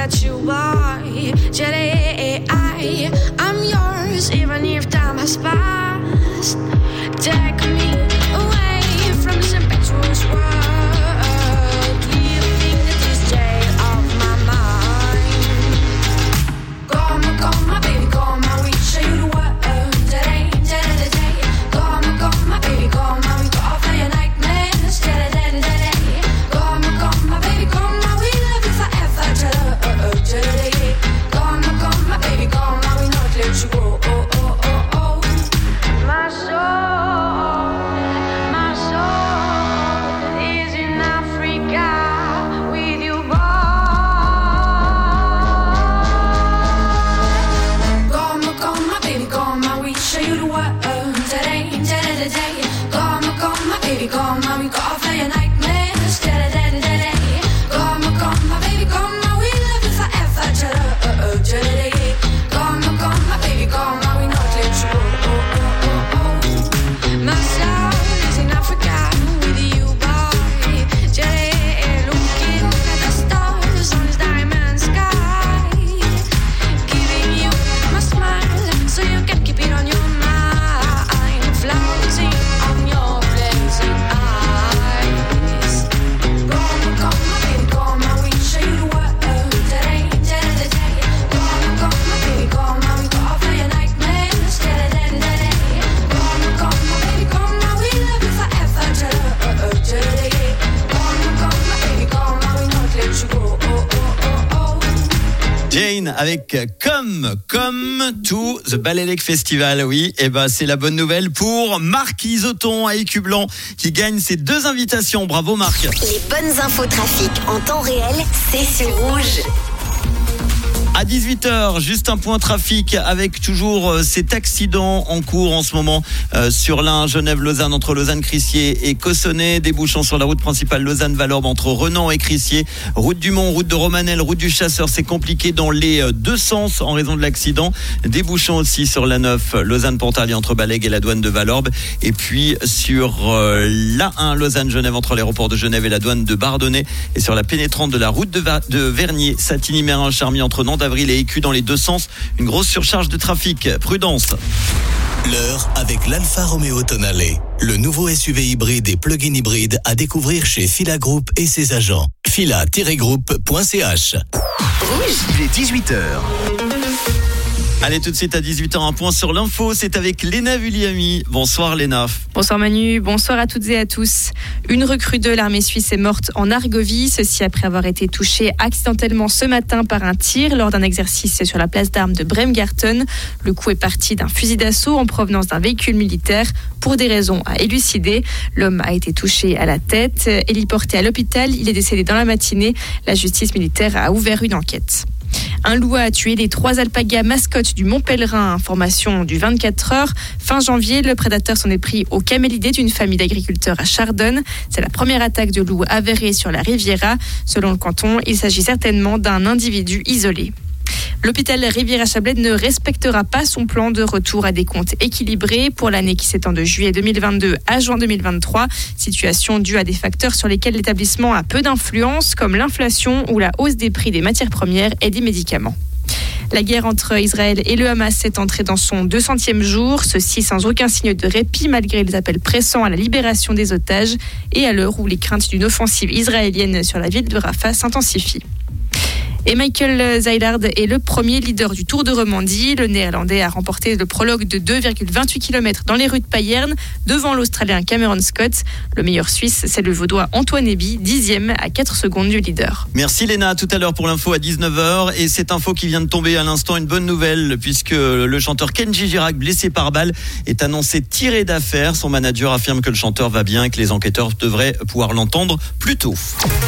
that you are. Today I'm yours, even if time has passed. Take me away from this impetuous world, leaving the disdain of my mind. Come, baby, come, I will show you the world. Today, come, baby, come, I will go off of your nightmares. Today, come, baby, come, I will love you forever. Today, come, baby, come, I will not let you go. My soul is in Africa with you, boy. Come, baby, come, I will show you the world. Today, come, baby, come, I will go off of your nightmares. Today, come, baby, come, I will love you forever. Today, come, baby, come, I will not let you go. My soul is in Africa with you, boy. Today, looking at the stars on this diamond sky, giving you my smile so you can keep it on your mind, floating on your blazing eyes. Come, baby, come, I will show you the world. Today, come, baby, come, I will go off of your nightmares. Today, come, baby, come, I will love you forever. Today, come, baby, come, I will not let you go. Jane avec Come to the Balélec Festival. Oui, et ben c'est la bonne nouvelle pour Marc Isoton à Écublanc qui gagne ses 2 invitations. Bravo Marc. Les bonnes infos trafic en temps réel, c'est sur Rouge. À 18h, juste un point trafic avec toujours cet accident en cours en ce moment sur l'Ain, Genève-Lausanne, entre Lausanne-Crissier et Cossonay. Des bouchons sur la route principale Lausanne-Valorbe entre Renan et Crissier. Route du Mont, route de Romanel, route du Chasseur. C'est compliqué dans les 2 sens en raison de l'accident. Des bouchons aussi sur la 9, Lausanne-Pontarlier entre Balègue et la douane de Valorbe. Et puis sur l'A1, Lausanne-Genève entre l'aéroport de Genève et la douane de Bardonnay. Et sur la pénétrante de la route de Vernier, Satigny-Mérin-Charmy entre Nantes Avril et Écu dans les 2 sens, une grosse surcharge de trafic. Prudence. L'heure avec l'Alfa Romeo Tonale, le nouveau SUV hybride et plug-in hybride à découvrir chez Fila Group et ses agents. fila-group.ch. Rouge, Il est 18h. Allez, tout de suite à 18h, un point sur l'info, c'est avec Léna Vulliamy. Bonsoir Léna. Bonsoir Manu, bonsoir à toutes et à tous. Une recrue de l'armée suisse est morte en Argovie, ceci après avoir été touchée accidentellement ce matin par un tir lors d'un exercice sur la place d'armes de Bremgarten. Le coup est parti d'un fusil d'assaut en provenance d'un véhicule militaire. Pour des raisons à élucider, l'homme a été touché à la tête, héliporté à l'hôpital, il est décédé dans la matinée. La justice militaire a ouvert une enquête. Un loup a tué les 3 alpagas mascottes du Mont Pèlerin, information du 24 heures. Fin janvier, le prédateur s'en est pris aux camélidés d'une famille d'agriculteurs à Chardonne. C'est la première attaque de loup avérée sur la Riviera. Selon le canton, il s'agit certainement d'un individu isolé. L'hôpital Riviera-Chablais ne respectera pas son plan de retour à des comptes équilibrés pour l'année qui s'étend de juillet 2022 à juin 2023. Situation due à des facteurs sur lesquels l'établissement a peu d'influence, comme l'inflation ou la hausse des prix des matières premières et des médicaments. La guerre entre Israël et le Hamas est entrée dans son 200e jour, ceci sans aucun signe de répit malgré les appels pressants à la libération des otages et à l'heure où les craintes d'une offensive israélienne sur la ville de Rafah s'intensifient. Et Michael Zeilhard est le premier leader du Tour de Romandie. Le Néerlandais a remporté le prologue de 2,28 km dans les rues de Payerne devant l'Australien Cameron Scott. Le meilleur Suisse, c'est le Vaudois Antoine Eby, 10e à 4 secondes du leader. Merci Léna, tout à l'heure pour l'info à 19h. Et cette info qui vient de tomber à l'instant, une bonne nouvelle puisque le chanteur Kenji Girac, blessé par balle, est annoncé tiré d'affaire. Son manager affirme que le chanteur va bien et que les enquêteurs devraient pouvoir l'entendre plus tôt.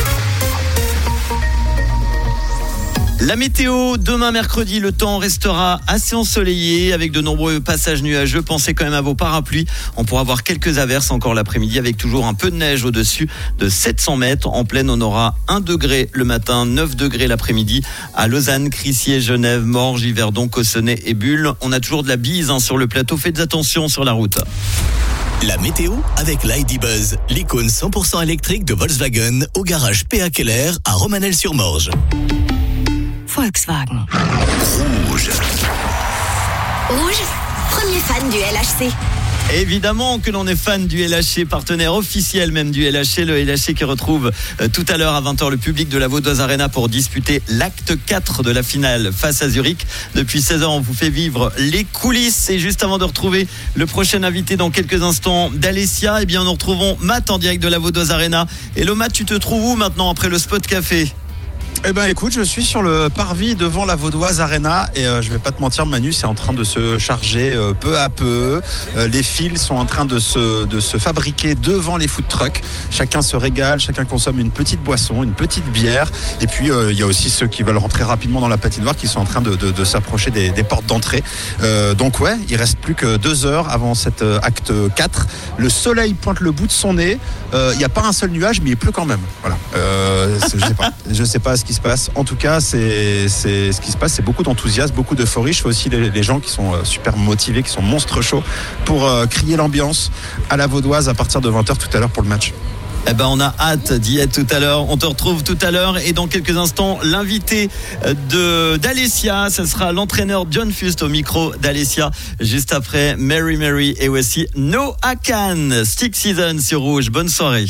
La météo, demain mercredi, le temps restera assez ensoleillé avec de nombreux passages nuageux. Pensez quand même à vos parapluies. On pourra avoir quelques averses encore l'après-midi avec toujours un peu de neige au-dessus de 700 mètres. En pleine, on aura 1 degré le matin, 9 degrés l'après-midi à Lausanne, Crissier, Genève, Morges, Yverdon, Cossonay et Bulle. On a toujours de la bise sur le plateau. Faites attention sur la route. La météo avec l'ID Buzz, l'icône 100% électrique de Volkswagen au garage PA Keller à Romanel-sur-Morge. Volkswagen. Rouge. Rouge, premier fan du LHC. Évidemment que l'on est fan du LHC, partenaire officiel même du LHC. Le LHC qui retrouve tout à l'heure à 20h le public de la Vaudoise Arena pour disputer l'acte 4 de la finale face à Zurich. Depuis 16h, on vous fait vivre les coulisses. Et juste avant de retrouver le prochain invité dans quelques instants d'Alessia, eh bien nous retrouvons Matt en direct de la Vaudoise Arena. Hello Matt, tu te trouves où maintenant après le spot café ? Eh ben écoute, je suis sur le parvis devant la Vaudoise Arena et je vais pas te mentir, Manu, c'est en train de se charger peu à peu. Les fils sont en train de se fabriquer devant les food trucks. Chacun se régale, chacun consomme une petite boisson, une petite bière. Et puis il y a aussi ceux qui veulent rentrer rapidement dans la patinoire qui sont en train de s'approcher des portes d'entrée. Donc ouais, il reste plus que 2 heures avant cet acte 4. Le soleil pointe le bout de son nez. Il n'y a pas un seul nuage, mais il pleut quand même. Voilà. Je sais pas ce qui se passe. En tout cas, c'est ce qui se passe, c'est beaucoup d'enthousiasme, beaucoup d'euphorie. Je fais aussi les gens qui sont super motivés, qui sont monstres chauds pour crier l'ambiance à la Vaudoise à partir de 20h tout à l'heure pour le match. Eh ben, on a hâte d'y être tout à l'heure. On te retrouve tout à l'heure et dans quelques instants, l'invité d'Alessia, ce sera l'entraîneur John Fust au micro d'Alessia. Juste après Mary et voici No Akan, Stick Season sur Rouge. Bonne soirée.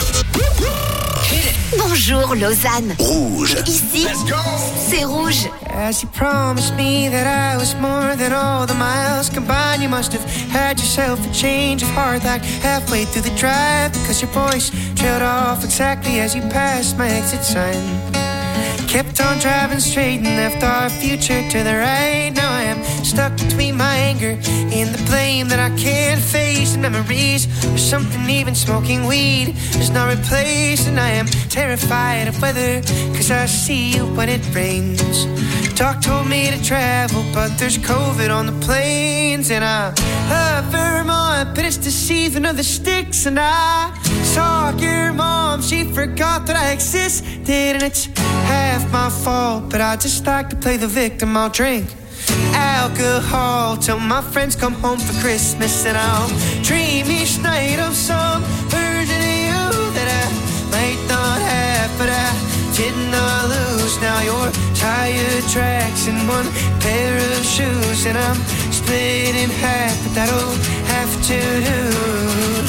Bonjour Lausanne. Rouge. Ici, c'est Rouge. As you promised me that I was more than all the miles combined, you must have had yourself a change of heart like halfway through the drive, because your voice trailed off exactly as you passed my exit sign. Kept on driving straight and left our future to the right. Now I am stuck between my anger and the blame that I can't face, and memories or something even smoking weed does not replace. And I am terrified of weather, cause I see you when it rains. Doc told me to travel, but there's COVID on the planes. And I love Vermont, but it's the season of the sticks. And I saw your mom, she forgot that I existed. And it's half my fault, but I just like to play the victim. I'll drink alcohol till my friends come home for Christmas. And I'll dream each night of some version of you that I might not have, but I did not lose. Now your tire tracks in one pair of shoes, and I'm split in half, but that'll have to do.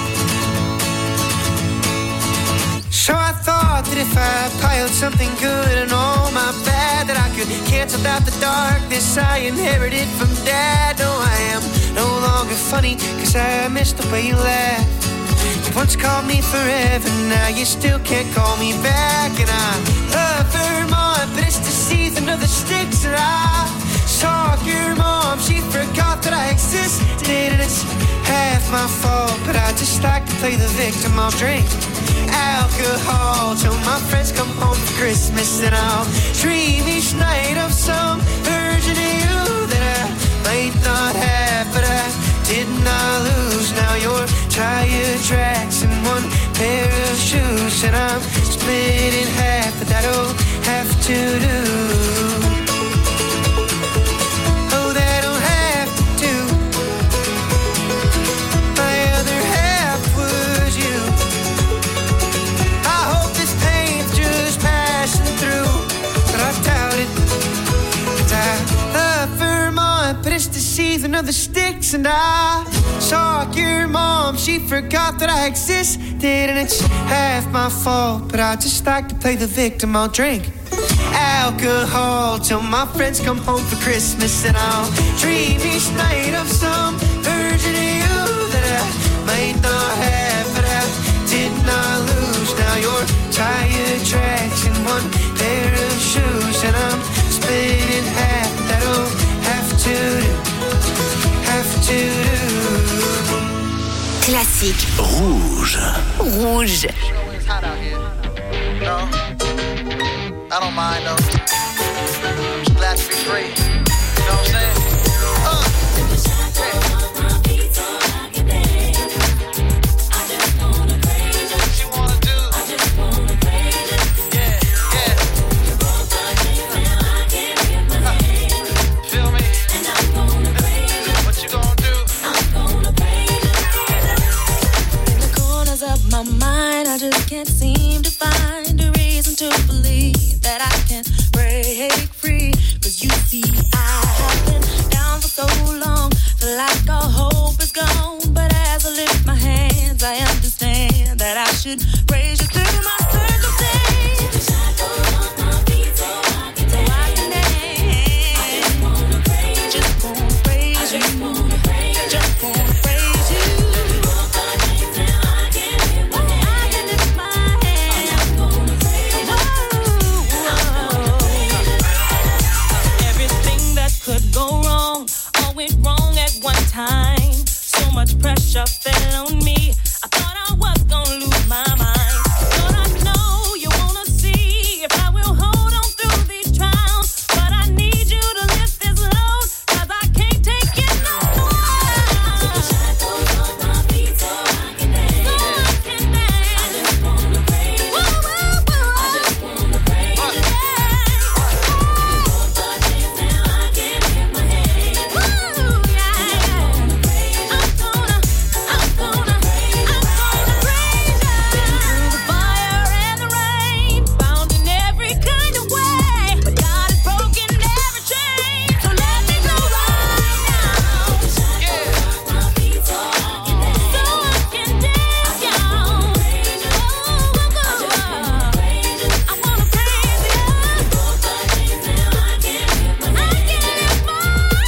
So I thought that if I piled something good and all my bad, that I could cancel out the darkness I inherited from Dad. No, I am no longer funny, cause I miss the way you laugh. You once called me forever, now you still can't call me back. And I love Vermont, but it's the season of the sticks. And I saw your mom, she forgot that I existed. And it's half my fault, but I just like to play the victim. I'll drink alcohol till my friends come home for Christmas. And I'll dream each night of some version of you that I might not have, but I did not lose. Now your tire tracks in one pair of shoes, and I'm split in half, but that'll have to do. Oh, that'll have to do. My other half was you. I hope this pain's just passing through, but I doubt it. 'Cause I love Vermont, but it's the season of the sticks. And I saw your mom, she forgot that I existed. And it's half my fault, but I just like to play the victim. I'll drink alcohol till my friends come home for Christmas. And I'll dream each night of some version of you that I might not have, but I did not lose. Now your tire tracks in one pair of shoes, and I'm split in half. That'll have to do, have to do. Classique. Rouge. Rouge. It's hot out here. No, I don't mind though. Just glad to be free. You know what I'm saying? I just can't seem to find a reason to believe that I can break that I should praise you through my circumstance. Shackles on my feet so I can dance. Just wanna praise you. Just wanna praise you. Just wanna praise you. Just wanna praise you. Let me roll my hands and I can lift my hands. I can lift my hands. I'm gonna praise you. Everything that could go wrong, all went wrong at one time. So much pressure fell on me. I thought I was gonna lose my mind. But I know you wanna see if I will hold on through these trials. But I need you to lift this load, 'cause I can't take it no more. Take the shackles off my feet so I can dance. So I can dance. I just wanna praise you. I just wanna praise you. Hold my hands and I can lift my hands. Ooh, yeah. I'm gonna praise you. Been through the fire and the rain, bound in every kind of way, but God has broken every chain, so let me go right now. Shackles off my feet so I can dance. So I can dance, y'all. I wanna praise you. I wanna praise you. Hold my hands and I can lift my hands. I can lift my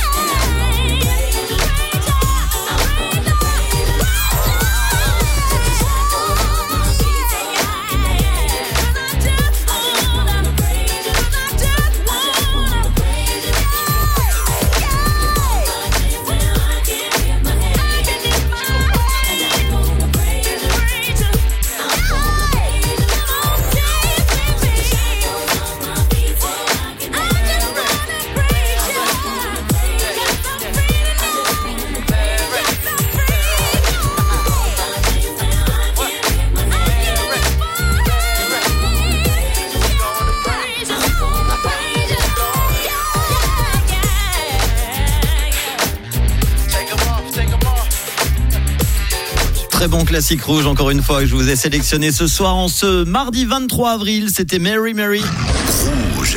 Très bon classique rouge, encore une fois, que je vous ai sélectionné ce soir en ce mardi 23 avril. C'était Mary Mary. Rouge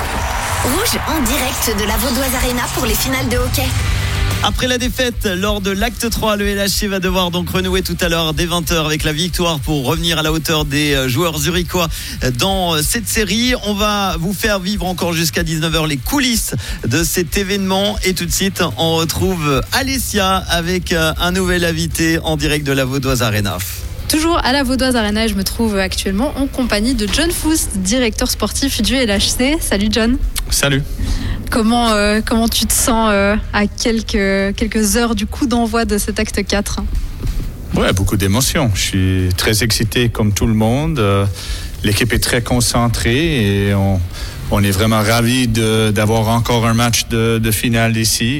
en direct de la Vaudoise Arena pour les finales de hockey. Après la défaite lors de l'acte 3, le LHC va devoir donc renouer tout à l'heure dès 20h avec la victoire pour revenir à la hauteur des joueurs zurichois dans cette série. On va vous faire vivre encore jusqu'à 19h les coulisses de cet événement. Et tout de suite, on retrouve Alessia avec un nouvel invité en direct de la Vaudoise Arena. Toujours à la Vaudoise Arena, et je me trouve actuellement en compagnie de John Foust, directeur sportif du LHC. Salut John. Salut. Comment tu te sens à quelques heures du coup d'envoi de cet acte 4 ? Ouais, beaucoup d'émotions. Je suis très excité comme tout le monde. L'équipe est très concentrée et on est vraiment ravis d'avoir encore un match de finale ici.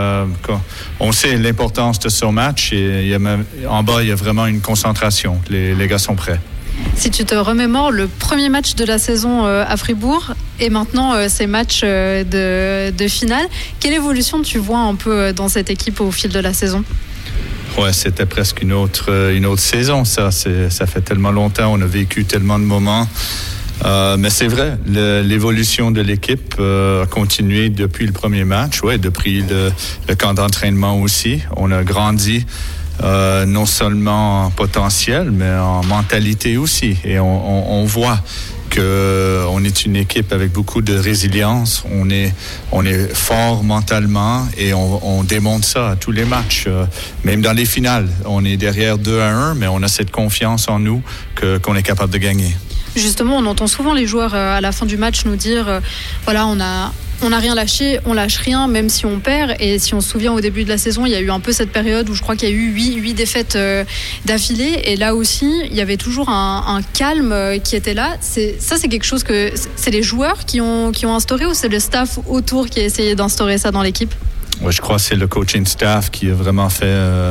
On sait l'importance de ce match et en bas, il y a vraiment une concentration. Les gars sont prêts. Si tu te remémores le premier match de la saison à Fribourg et maintenant ces matchs de finale, quelle évolution tu vois un peu dans cette équipe au fil de la saison ? Ouais, c'était presque une autre saison. Ça fait tellement longtemps, on a vécu tellement de moments. Mais c'est vrai, l'évolution de l'équipe a continué depuis le premier match, depuis le camp d'entraînement aussi. On a grandi. Non seulement en potentiel, mais en mentalité aussi. Et on voit qu'on est une équipe avec beaucoup de résilience. On est fort mentalement et on démontre ça à tous les matchs. Même dans les finales, on est derrière 2-1, mais on a cette confiance en nous qu'on est capable de gagner. Justement, on entend souvent les joueurs à la fin du match nous dire voilà, on n'a rien lâché, on lâche rien, même si on perd. Et si on se souvient au début de la saison, il y a eu un peu cette période où je crois qu'il y a eu 8 défaites d'affilée. Et là aussi, il y avait toujours un calme qui était là. C'est quelque chose que c'est les joueurs qui ont instauré ou c'est le staff autour qui a essayé d'instaurer ça dans l'équipe ? Ouais, je crois que c'est le coaching staff qui a vraiment fait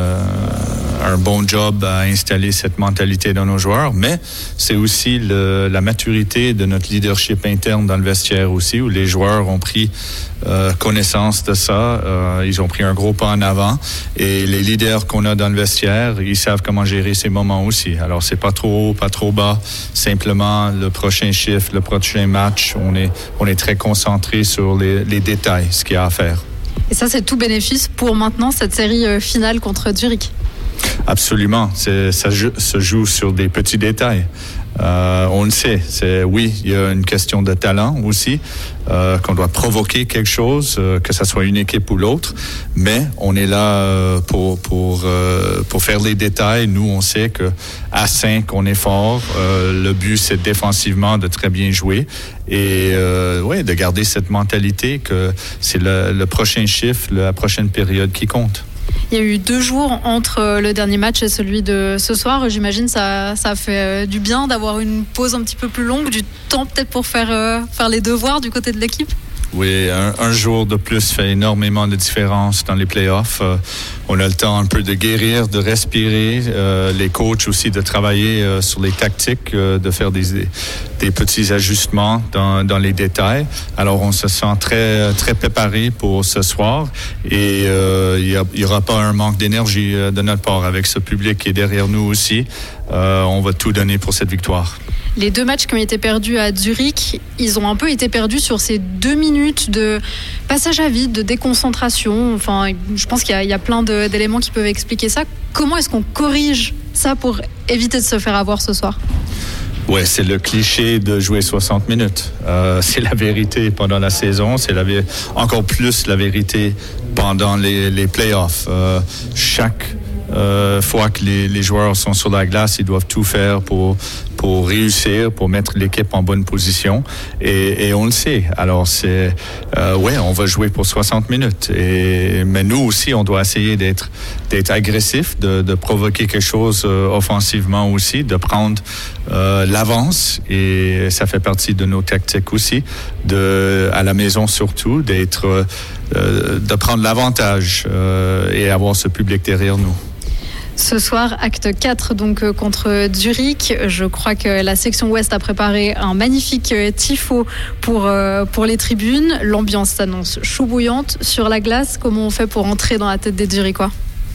un bon job à installer cette mentalité dans nos joueurs, mais c'est aussi la maturité de notre leadership interne dans le vestiaire aussi, où les joueurs ont pris connaissance de ça, ils ont pris un gros pas en avant, et les leaders qu'on a dans le vestiaire, ils savent comment gérer ces moments aussi. Alors c'est pas trop haut, pas trop bas, simplement le prochain chiffre, le prochain match, on est très concentré sur les détails, ce qu'il y a à faire. Et ça, c'est tout bénéfice pour maintenant cette série finale contre Zurich. Absolument. Ça se joue sur des petits détails. On le sait. Oui, il y a une question de talent aussi, qu'on doit provoquer quelque chose, que ça soit une équipe ou l'autre. Mais on est là pour faire les détails. Nous, on sait que à 5, on est fort. Le but, c'est défensivement de très bien jouer et de garder cette mentalité que c'est le prochain chiffre, la prochaine période qui compte. Il y a eu 2 jours entre le dernier match et celui de ce soir. J'imagine ça fait du bien d'avoir une pause un petit peu plus longue, du temps peut-être pour faire les devoirs du côté de l'équipe. Oui, un jour de plus fait énormément de différence dans les playoffs. On a le temps un peu de guérir, de respirer. Les coachs aussi de travailler sur les tactiques, de faire des petits ajustements dans les détails. Alors, on se sent très, très préparé pour ce soir. Et il y aura pas un manque d'énergie de notre part avec ce public qui est derrière nous aussi. On va tout donner pour cette victoire. Les 2 matchs qui ont été perdus à Zurich, ils ont un peu été perdus sur ces 2 minutes de passage à vide, de déconcentration. Enfin, je pense qu'il y a plein d'éléments qui peuvent expliquer ça. Comment est-ce qu'on corrige ça pour éviter de se faire avoir ce soir? Ouais, c'est le cliché de jouer 60 minutes. C'est la vérité pendant la saison. C'est encore plus la vérité pendant les playoffs. Chaque fois que les joueurs sont sur la glace, ils doivent tout faire pour réussir, pour mettre l'équipe en bonne position. Et on le sait. Alors, on va jouer pour 60 minutes. Mais nous aussi, on doit essayer d'être agressif, de provoquer quelque chose offensivement aussi, de prendre l'avance. Et ça fait partie de nos tactiques aussi, à la maison surtout, de prendre l'avantage et avoir ce public derrière nous. Ce soir, acte 4 donc contre Zurich. Je crois que la section Ouest a préparé un magnifique tifo pour les tribunes. L'ambiance s'annonce chou bouillante sur la glace. Comment on fait pour entrer dans la tête des Zurichois?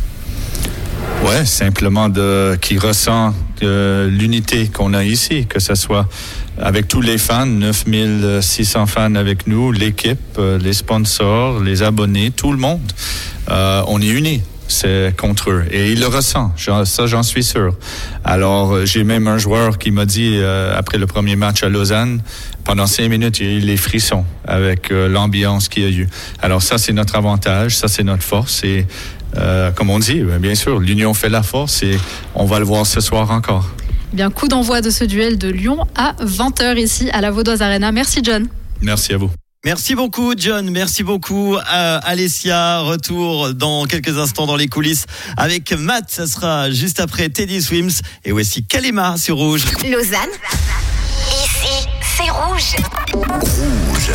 Ouais, simplement qui ressent l'unité qu'on a ici, que ce soit avec tous les fans, 9600 fans avec nous, l'équipe, les sponsors, les abonnés, tout le monde. On est unis. C'est contre eux. Et il le ressent. Ça, j'en suis sûr. Alors, j'ai même un joueur qui m'a dit, après le premier match à Lausanne, pendant 5 minutes, il y a eu les frissons avec l'ambiance qu'il y a eu. Alors, ça, c'est notre avantage. Ça, c'est notre force. Et comme on dit, bien sûr, l'union fait la force et on va le voir ce soir encore. Bien, coup d'envoi de ce duel de Lyon à 20h ici à la Vaudoise Arena. Merci, John. Merci à vous. Merci beaucoup, John. Merci beaucoup, Alessia. Retour dans quelques instants dans les coulisses avec Matt. Ça sera juste après Teddy Swims. Et voici Kalema sur Rouge. Lausanne, ici, c'est Rouge. Rouge.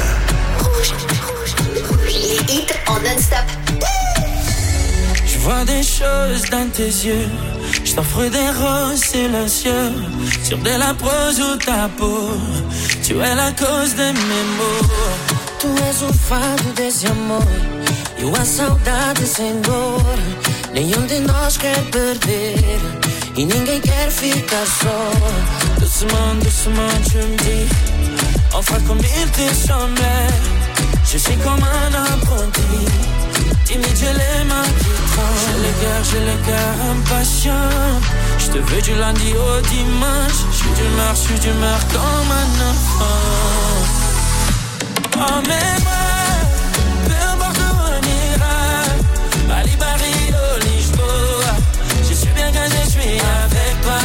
Les hits en non-stop. Je vois des choses dans tes yeux. Je t'offre des roses silencieux sur de la prose ou ta peau. Tu es la cause de mes maux. Tu és o fado desse amor e a saudade sem dor. Nenhum de nós quer perder e ninguém quer ficar só. Doucement, doucement, tu me dis enfin comme il te semblait. Je suis comme un apprenti, timide, j'ai les mains qui tremblent. J'ai le cœur impatient. Je te veux du lundi au dimanche. Je suis d'humeur comme un enfant. Emmène-moi, peu importe où on ira. Bali, Paris, au Lisboa. Je suis bien quand je suis avec toi.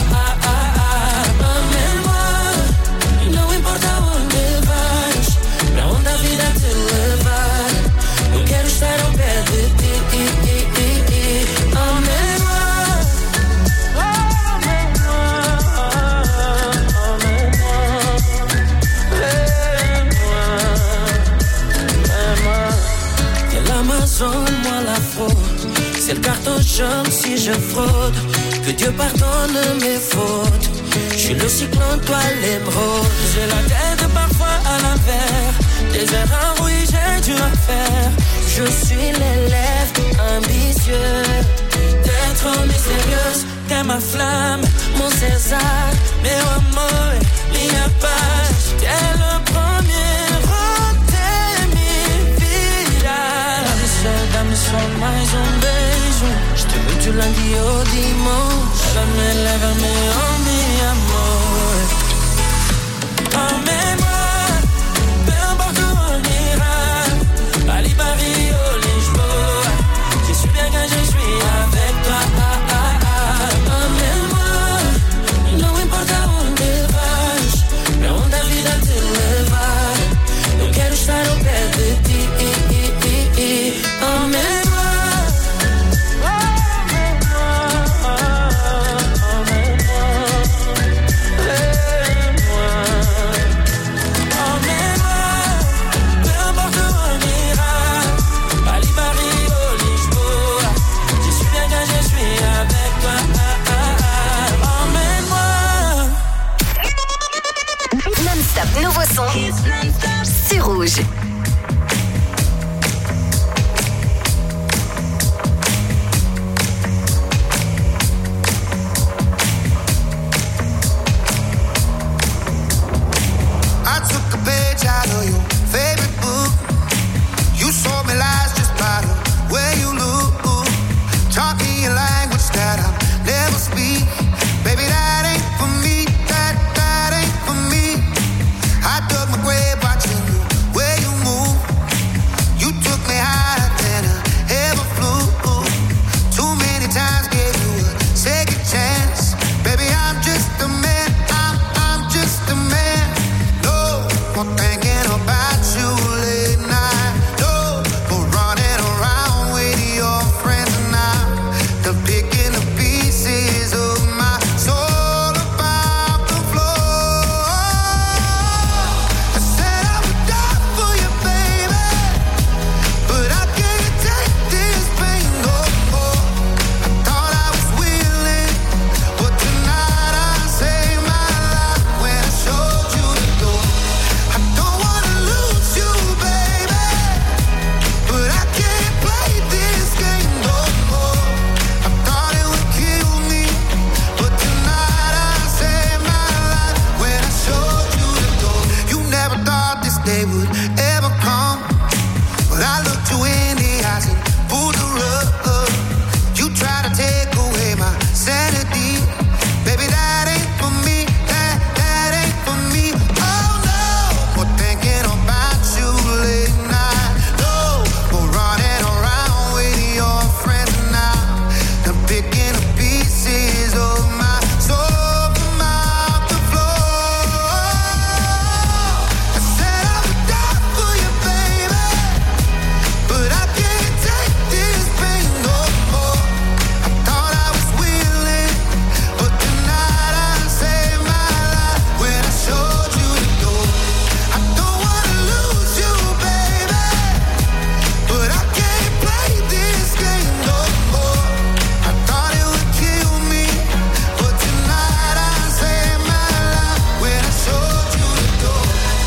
Emmène-moi, e não importa onde vais, pra onde a vida te levar. Eu quero estar ao pé de ti. Moi la fraude, c'est le carton jaune si je fraude. Que Dieu pardonne mes fautes. Je suis le cyclone, toi l'émeraude. J'ai la tête parfois à l'envers. Des erreurs, oui, j'ai dû en faire. Je suis l'élève ambitieux. T'es trop mystérieuse, t'es ma flamme, mon César, meu amor, minha paz. T'es le premier. Dá-me só mais beijo. Je te veux du lundi au dimanche. Lèvame, oh mi amor. Emmène-moi, peu importe où on ira. Paris, Paris, oh Lisboa. Je suis bien quand je suis avec toi. Emmène-moi, no importa onde vais, pra onde a vida te levar. Eu quero estar ao pé de ti. Emmène-moi. Nouveau son sur Rouge. I took a page out of your favorite book. You sold me lies just by the way you look. Talking a language that I'll never speak. Baby, that ain't for me. That ain't for me. I dug my grave watching the way you move. You took me higher than I ever flew. Too many times gave you a second chance. Baby, I'm just a man. I'm just a man. No more thinking about you late night. No more running around with your friends now. They're picking the pieces of my soul about the floor. I said I would die for you, baby, but I can't take this pain no more. I thought I was willing, but tonight I saved my life when I showed you the door. I don't wanna lose you, baby, but I can't play this game no more. I thought it would kill me, but tonight I saved my life when I showed you the door. You never thought this day would ever come, but I looked you in the eyes and pulled the rug. You tried to take away my sanity. Baby, that ain't for me. That ain't for me. Oh no, more thinking about you late night. No more running around with your friends now. I'm picking the pieces of my soul from out the floor. I said I would die for you, baby, but I can't take this pain no more. I thought I was willing, but tonight I saved my life when I showed you the door. I don't wanna lose you, baby, but I can't play this game no more. I thought it would kill me, but tonight I saved my life when I showed you the door.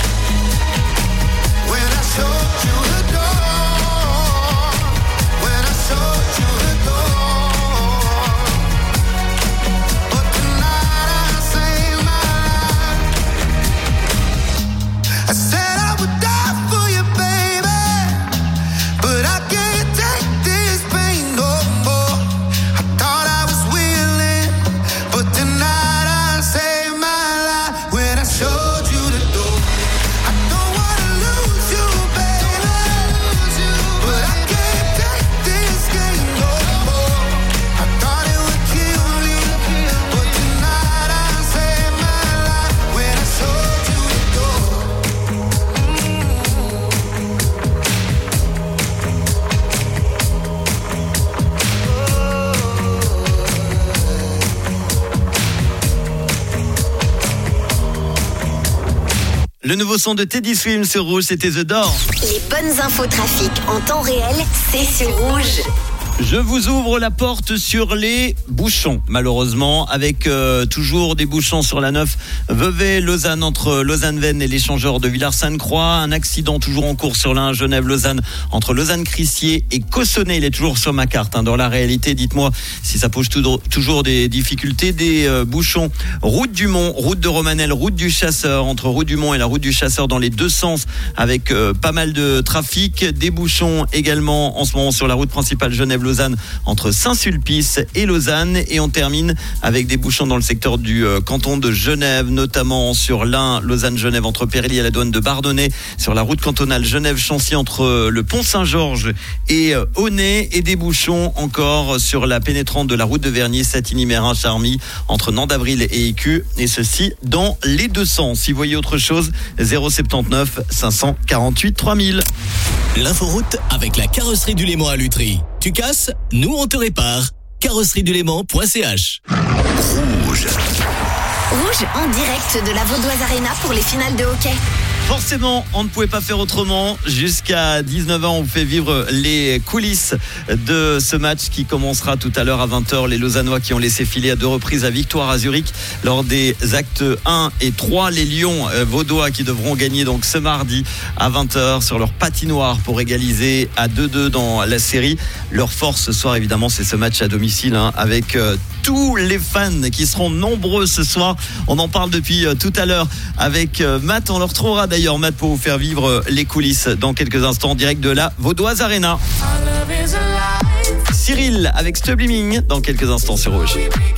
When I showed you the door. When I showed you the door. But tonight I saved my life. I said I would die for you, baby, but I can't take this pain no more. I thought I was willing, but tonight I saved my life when I showed you the door. I don't wanna lose you, baby, but I can't take this game no more. I thought it would kill me, but tonight I saved my life when I showed you the door. Le nouveau son de Teddy Swims sur Rouge, c'était The Door. Les bonnes infos trafic en temps réel, c'est sur Rouge. Je vous ouvre la porte sur les bouchons, malheureusement, avec toujours des bouchons sur la 9 Vevey-Lausanne entre Lausanne-Vennes et l'échangeur de Villars-Sainte-Croix. Un accident toujours en cours sur la 1 Genève-Lausanne entre Lausanne-Crissier et Cossonay. Il est toujours sur ma carte. Dans la réalité, dites-moi si ça pose toujours des difficultés. Des bouchons route du Mont, route de Romanel, route du Chasseur, entre route du Mont et la route du Chasseur dans les deux sens, avec pas mal de trafic. Des bouchons également en ce moment sur la route principale Genève Genève-Lausanne entre Saint-Sulpice et Lausanne. Et on termine avec des bouchons dans le secteur du canton de Genève, notamment sur l'Ain, Lausanne-Genève entre Périlly et la douane de Bardonnay, sur la route cantonale Genève-Chancy entre le pont Saint-Georges et Aunay, et des bouchons encore sur la pénétrante de la route de Vernier, Satigny-Mérin-Charmy entre Nantes-Avril et Écu, et ceci dans les deux sens. Si vous voyez autre chose, 079 548 3000. L'inforoute avec la carrosserie du Léman à Lutry. Tu casses, nous on te répare. carrosserieduléman.ch. Rouge en direct de la Vaudoise Arena pour les finales de hockey. Forcément, on ne pouvait pas faire autrement. Jusqu'à 19h, on vous fait vivre les coulisses de ce match qui commencera tout à l'heure à 20h. Les Lausannois qui ont laissé filer à 2 reprises la victoire à Zurich lors des actes 1 et 3. Les Lions vaudois qui devront gagner donc ce mardi à 20h sur leur patinoire pour égaliser à 2-2 dans la série. Leur force ce soir, évidemment, c'est ce match à domicile avec tous les fans qui seront nombreux ce soir. On en parle depuis tout à l'heure avec Matt. On le retrouvera d'ailleurs, Matt, pour vous faire vivre les coulisses dans quelques instants en direct de la Vaudoise Arena. Cyril avec Stubliming dans quelques instants sur Rouge.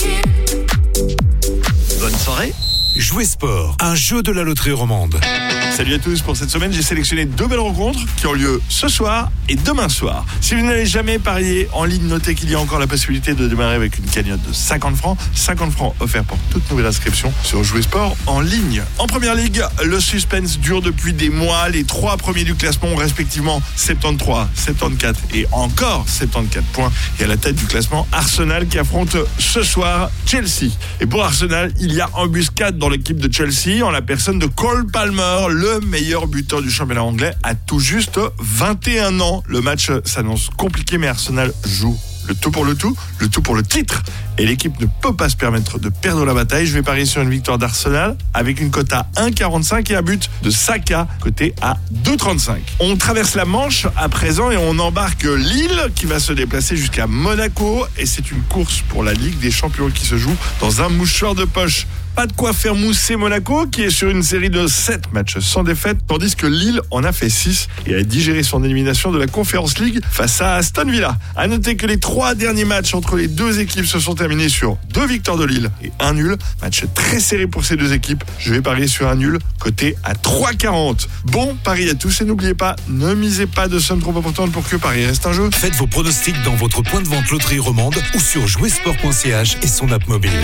Bonne soirée. Jouer Sport, un jeu de la loterie romande. Salut à tous, pour cette semaine, j'ai sélectionné 2 belles rencontres qui ont lieu ce soir et demain soir. Si vous n'avez jamais parié en ligne, notez qu'il y a encore la possibilité de démarrer avec une cagnotte de 50 francs. 50 francs offerts pour toute nouvelle inscription sur Jouer Sport en ligne. En première ligue, le suspense dure depuis des mois. Les 3 premiers du classement ont respectivement 73, 74 et encore 74 points. Et à la tête du classement, Arsenal qui affronte ce soir Chelsea. Et pour Arsenal, il y a embuscade dans l'équipe de Chelsea en la personne de Cole Palmer, le meilleur buteur du championnat anglais à tout juste 21 ans. Le match s'annonce compliqué, mais Arsenal joue le tout pour le titre. Et l'équipe ne peut pas se permettre de perdre la bataille. Je vais parier sur une victoire d'Arsenal avec une cote à 1,45 et un but de Saka, coté à 2,35. On traverse la Manche à présent et on embarque Lille qui va se déplacer jusqu'à Monaco. Et c'est une course pour la Ligue des Champions qui se joue dans un mouchoir de poche. Pas de quoi faire mousser Monaco qui est sur une série de 7 matchs sans défaite, tandis que Lille en a fait 6 et a digéré son élimination de la Conference League face à Aston Villa. À noter que les 3 derniers matchs entre les 2 équipes se sont terminés sur 2 victoires de Lille et 1 nul. Match très serré pour ces 2 équipes. Je vais parier sur un nul coté à 3,40. Bon pari à tous et n'oubliez pas, ne misez pas de sommes trop importantes pour que Paris reste un jeu. Faites vos pronostics dans votre point de vente loterie romande ou sur jouersport.ch et son app mobile.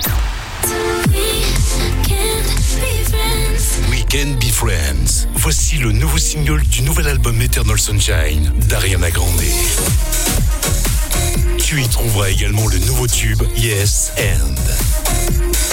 We Can Be Friends. Voici le nouveau single du nouvel album Eternal Sunshine d'Ariana Grande. Tu y trouveras également le nouveau tube Yes and.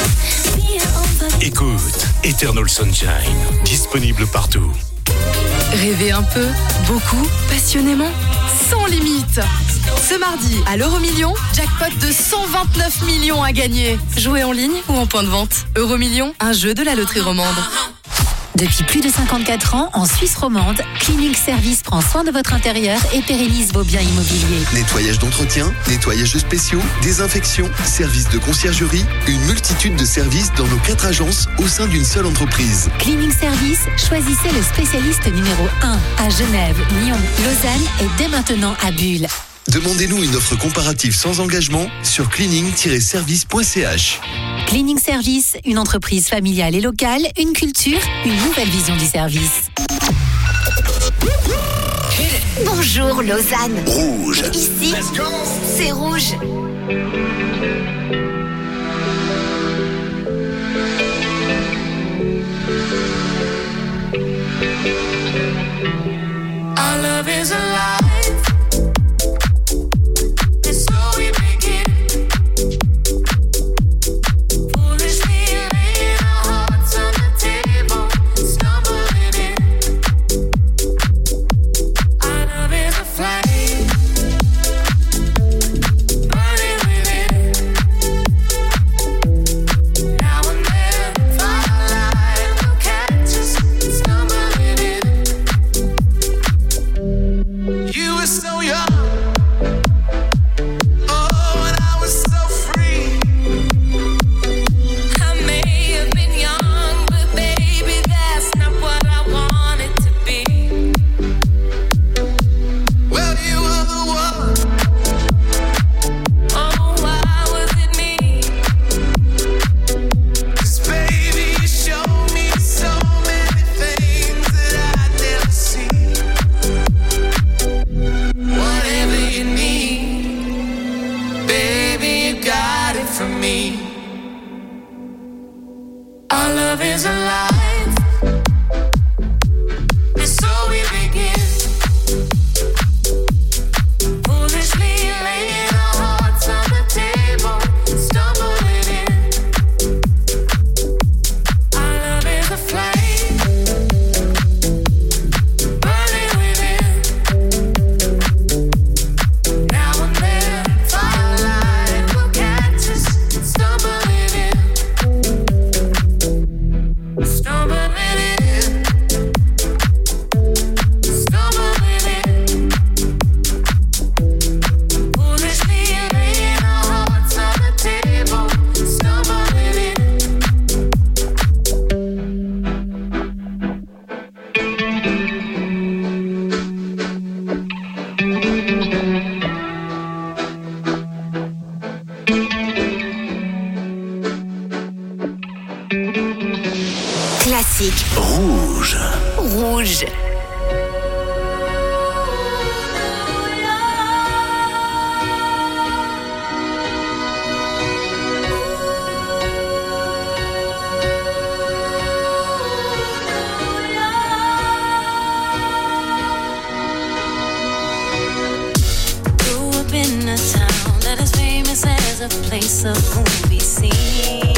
Écoute Eternal Sunshine, disponible partout. Rêvez un peu, beaucoup, passionnément, sans limite. Ce mardi, à l'Euromillion, jackpot de 129 millions à gagner. Jouez en ligne ou en point de vente. Euromillion, un jeu de la loterie romande. Depuis plus de 54 ans, en Suisse romande, Cleaning Service prend soin de votre intérieur et pérennise vos biens immobiliers. Nettoyage d'entretien, nettoyage spéciaux, désinfection, services de conciergerie, une multitude de services dans nos 4 agences au sein d'une seule entreprise. Cleaning Service, choisissez le spécialiste numéro 1 à Genève, Nyon, Lausanne et dès maintenant à Bulle. Demandez-nous une offre comparative sans engagement sur cleaning-service.ch. Cleaning Service, une entreprise familiale et locale, une culture, une nouvelle vision du service. Bonjour Lausanne. Rouge. Ici, c'est Rouge. Our love is alive. Burning within love is alive. And so we begin. Foolishly laying our hearts on the table, stumbling in. Our love is a flame, burning within. Now and then, firelight will catch us, stumbling in. Stumbling in. Stumbling in. Foolishly laying our hearts on the table, stumbling in. Classique. Rouge. Rouge. Grew up in a town that is famous as a place of movie scenes.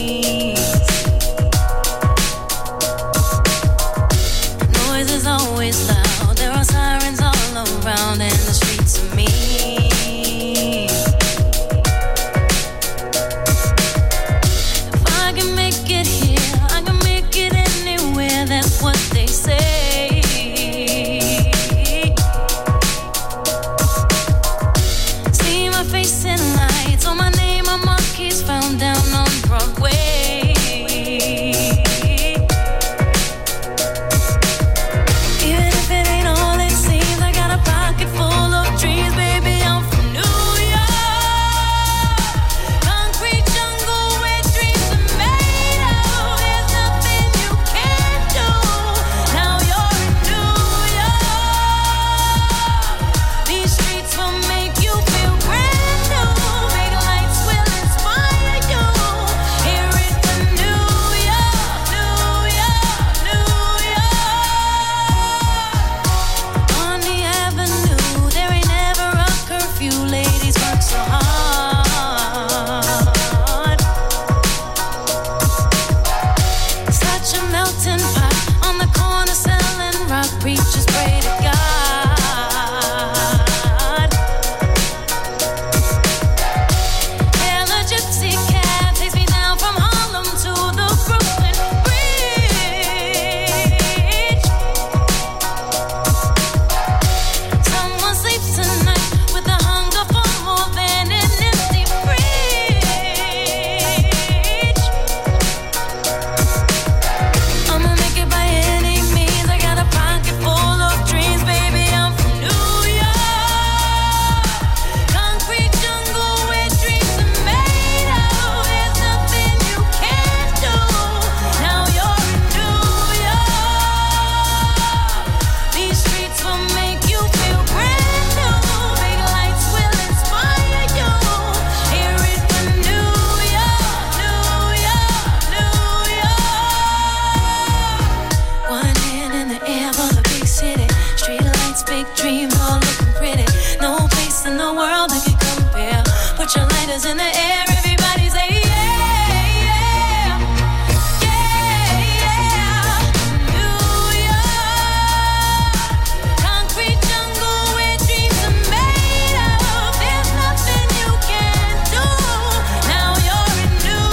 Noise is always loud. There are sirens all around, and the streets are mean. If I can make it here, I can make it anywhere. That's what they say. See my face in lights, on my name, my marquees found down on Broadway. Even if it ain't all it seems, I got a pocket full of dreams, baby. I'm from New York, concrete jungle where dreams are made of. There's nothing you can't do. Now you're in New York. These streets will make you feel brand new. Big lights will inspire you. Hear it for New York, New York, New York. On the avenue, there ain't never a curfew. Ladies work so hard. Such a melting pot on the corner selling rock. Preachers pray to God. Hell, a gypsy cab takes me down from Harlem to the Brooklyn Bridge. Someone sleeps tonight with a hunger for more than an empty fridge. I'ma make it by any means. I got a pocket full of dreams, baby. I'm from New York, concrete jungle where dreams are made of. There's nothing you can't do. Now you're in New York. These streets will make you feel brand new. Big lights will inspire you. Hear it for New York, New York, New York. One hand in the air for the big city. Street lights, big dreams, all looking pretty. No place in the world that can compare. Put your lighters in the air, everybody say yeah, yeah, yeah, yeah. New York, concrete jungle where dreams are made of. There's nothing you can't do. Now you're in New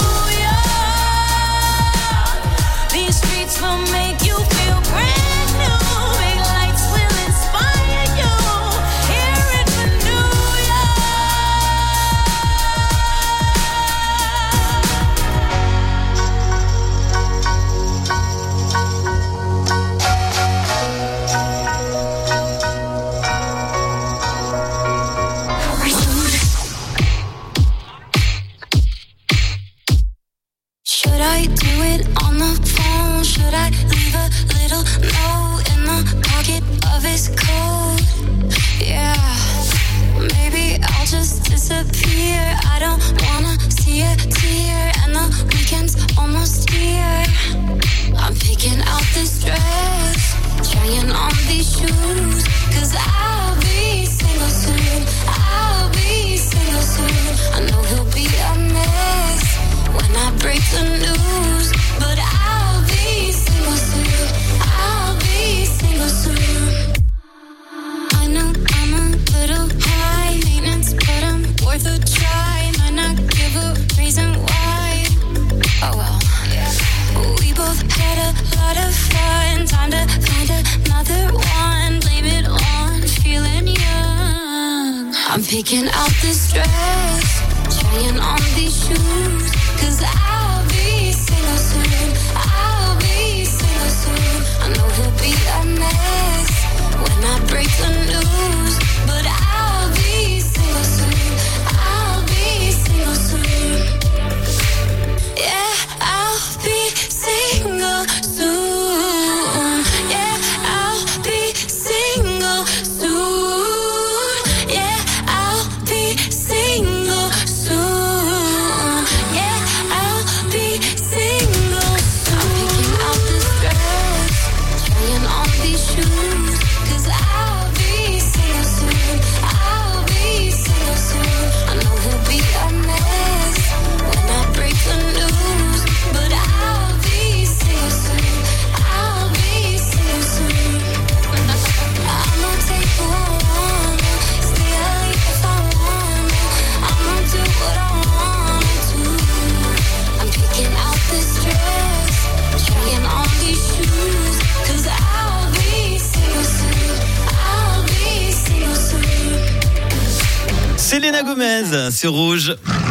York. These streets will make you feel brand new. Big lights will inspire you. Hear it for New Should I do it on the phone? Should I leave a little note in the pocket of his coat? Yeah, maybe I'll just disappear. I don't wanna see a tear, and the weekend's almost here. either one, blame it on feeling young. I'm picking out this dress, trying on these shoes, 'cause I'll be single soon, I'll be single soon. I know he'll be a mess when I break the news, but I'll be single soon, I'll be single soon. Yeah, I'll be single soon. Yeah, I'll be single soon. Yeah, I'll be single soon. Yeah, I'll be single soon. I'm picking out this dress, trying on these shoes, 'cause I'll be single soon, I'll be single soon. I know he'll be a mess when I break the news, but I'll be single soon, I'll be single soon. I'ma take who I wanna, stay late if I wanna, I'ma do what I wanna do. I'm picking out this dress, trying on these shoes, 'cause I'll be single soon, I'll be single soon. Selena Gomez sur Rouge.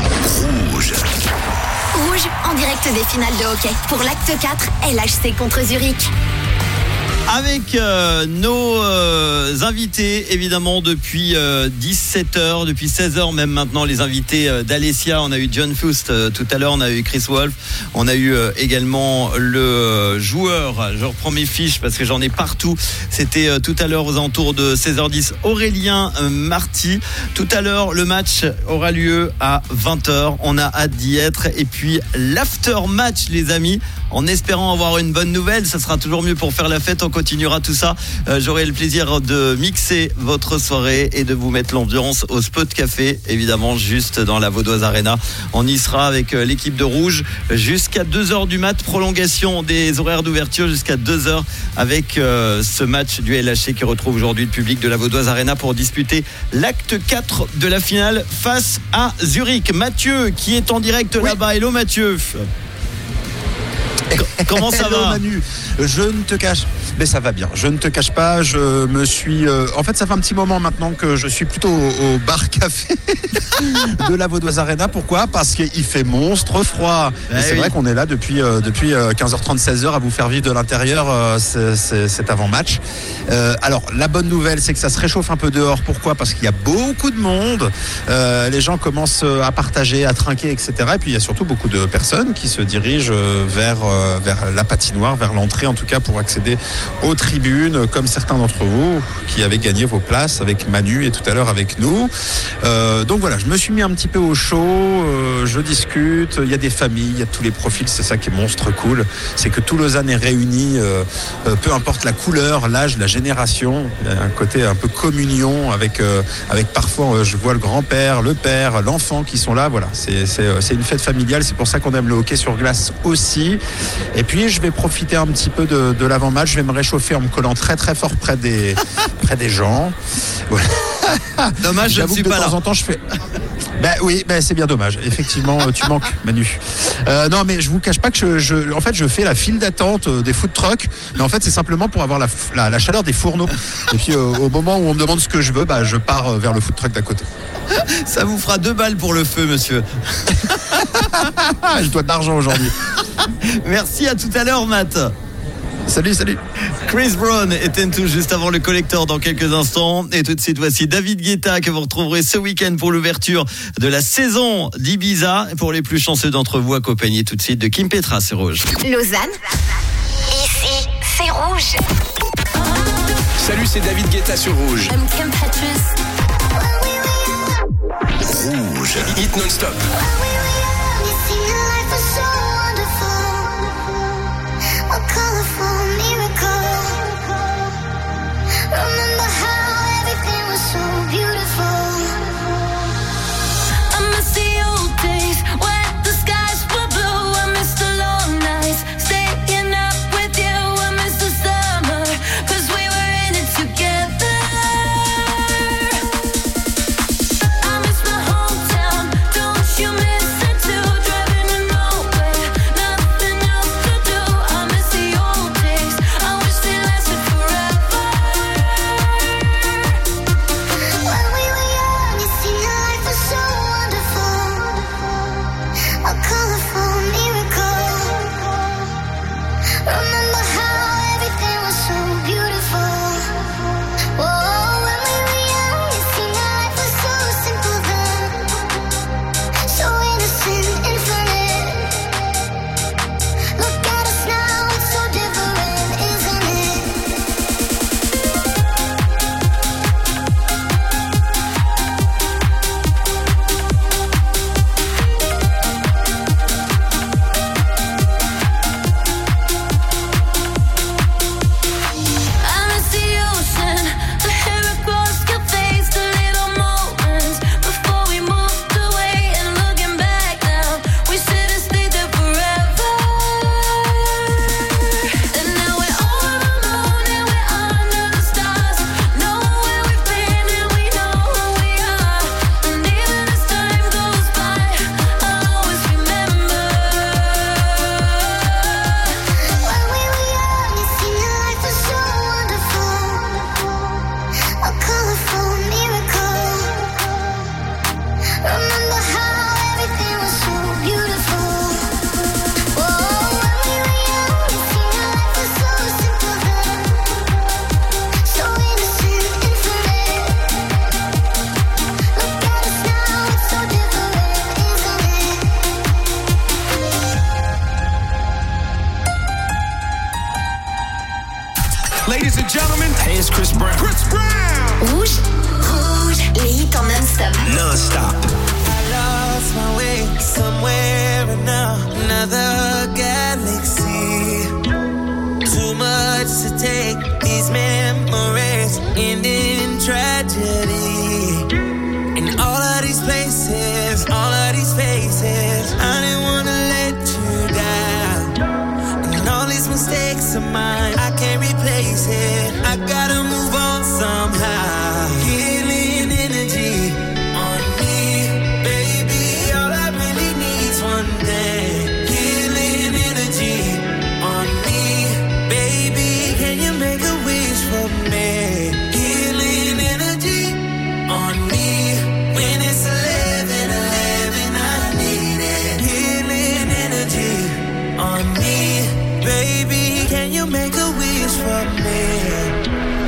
Rouge en direct des finales de hockey pour l'acte 4, LHC contre Zurich. Avec nos invités, évidemment, depuis 17h, depuis 16h même maintenant, les invités d'Alessia. On a eu John Fust tout à l'heure, on a eu Chris Wolf, on a eu également le joueur, je reprends mes fiches parce que j'en ai partout, c'était tout à l'heure aux alentours de 16h10, Aurélien Marty. Tout à l'heure, le match aura lieu à 20h, on a hâte d'y être. Et puis l'after-match, les amis, en espérant avoir une bonne nouvelle, ça sera toujours mieux pour faire la fête. On continuera tout ça. J'aurai le plaisir de mixer votre soirée et de vous mettre l'ambiance au Spot Café, évidemment, juste dans la Vaudoise Arena. On y sera avec l'équipe de Rouge jusqu'à 2h du mat, prolongation des horaires d'ouverture jusqu'à 2h avec ce match du LHC qui retrouve aujourd'hui le public de la Vaudoise Arena pour disputer l'acte 4 de la finale face à Zurich. Mathieu qui est en direct là-bas. Hello Mathieu. Comment ça va, Manu? Je ne te cache, mais ça va bien. Je ne te cache pas, je me suis. En fait, ça fait un petit moment maintenant que je suis plutôt au bar café de la Vaudoise Arena. Pourquoi? Parce qu'il fait monstre froid. Et c'est vrai qu'on est là depuis 15h30, 16h à vous faire vivre de l'intérieur cet avant-match. Alors, la bonne nouvelle, c'est que ça se réchauffe un peu dehors. Pourquoi? Parce qu'il y a beaucoup de monde. Les gens commencent à partager, à trinquer, etc. Et puis, il y a surtout beaucoup de personnes qui se dirigent vers la patinoire, vers l'entrée en tout cas, pour accéder aux tribunes, comme certains d'entre vous qui avaient gagné vos places avec Manu et tout à l'heure avec nous. Donc voilà, je me suis mis un petit peu au chaud, je discute, il y a des familles, il y a tous les profils, c'est ça qui est monstre cool, c'est que tout Lausanne est réuni, peu importe la couleur, l'âge, la génération, il y a un côté un peu communion avec parfois, je vois le grand-père, le père, l'enfant qui sont là, voilà, c'est une fête familiale, c'est pour ça qu'on aime le hockey sur glace aussi. Et puis je vais profiter un petit peu de l'avant-match, je vais me réchauffer en me collant très très fort près des gens. Ouais. Dommage, je ne suis pas là. De temps en temps, je fais. Oui, c'est bien dommage. Effectivement, tu manques, Manu. Non, mais je vous cache pas que je fais la file d'attente des food trucks, mais en fait, c'est simplement pour avoir la chaleur des fourneaux. Et puis, au moment où on me demande ce que je veux, je pars vers le food truck d'à côté. Ça vous fera 2 balles pour le feu, monsieur. Je dois de l'argent aujourd'hui. Merci, à tout à l'heure, Matt. Salut. Chris Brown et Tentou juste avant le collector dans quelques instants. Et tout de suite, voici David Guetta que vous retrouverez ce week-end pour l'ouverture de la saison d'Ibiza. Et pour les plus chanceux d'entre vous, accompagné tout de suite de Kim Petra, c'est Rouge. Lausanne, ici, c'est Rouge. Salut, c'est David Guetta sur Rouge. Kim Petras. Rouge, hit non-stop. A colorful miracle. Remember how everything was so beautiful. I miss the old days when the skies were blue. I miss the long nights staying up with you. I miss the summer 'cause we were in it together. I miss my hometown. Don't you miss Ladies and gentlemen, hey, it's Chris Brown. Rouge, les hits en non-stop. Non-stop. I lost my way somewhere in another galaxy. Too much to take, these memories ending in tragedy. In all of these places, all of these faces, I didn't wanna let you down. And all these mistakes of mine, I can't replace it. I gotta move on somehow. Healing energy on me, baby. All I really need's one day. Healing energy on me, baby. Can you make a wish for me? Healing energy on me. When it's 11:11, I need it. Healing energy on me, baby. Can you make a wish for me?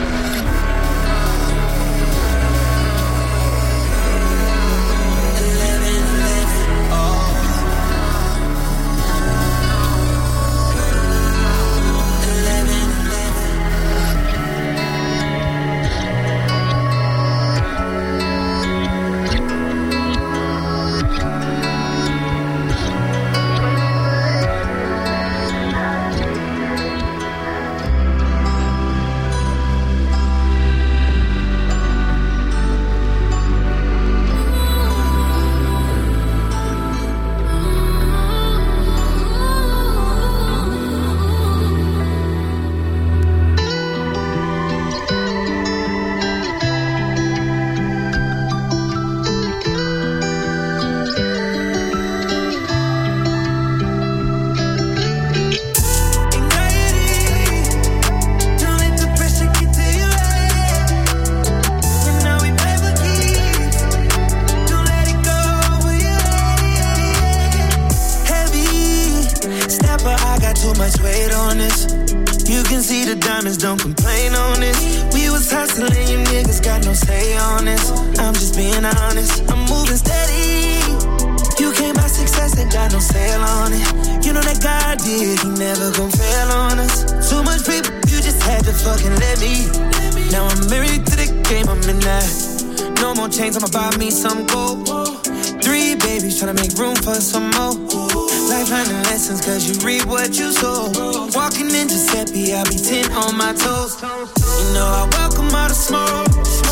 Don't complain on this. We was hustling, you niggas got no say on this. I'm just being honest, I'm moving steady. You came by success, ain't got no sale on it. You know that God did, he never gon' fail on us. Too much people, you just had to fucking let me. Now I'm married to the game, I'm in that. No more chains, I'ma buy me some gold. 3 babies, tryna make room for some more. Life learning lessons, cause you reap what you sow. Walking in Giuseppe, I'll be 10 on my toes. You know I welcome all the smoke.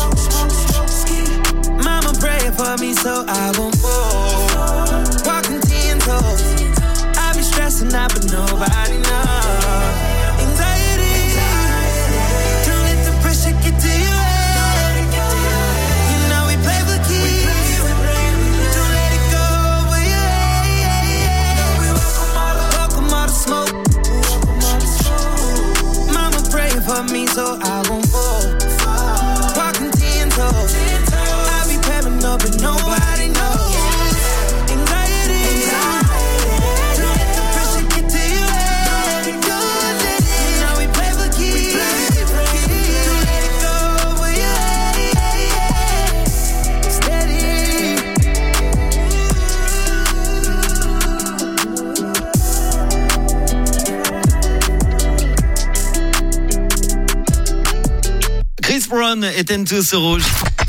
Mama praying for me so I won't fall. Walking 10 toes. I be stressing out but nobody knows. Anxiety, don't let the pressure get to you. You know we play for keys. Don't let it go away. Welcome all the smoke. Mama praying for me so I won't fall. Walking 10 toes. I be pepping up but nobody knows. Anxiety, don't let the pressure get to you. Don't let it. You know we play for keys. Don't let it go away. Steady. Chris Brown est N2 sur Rouge.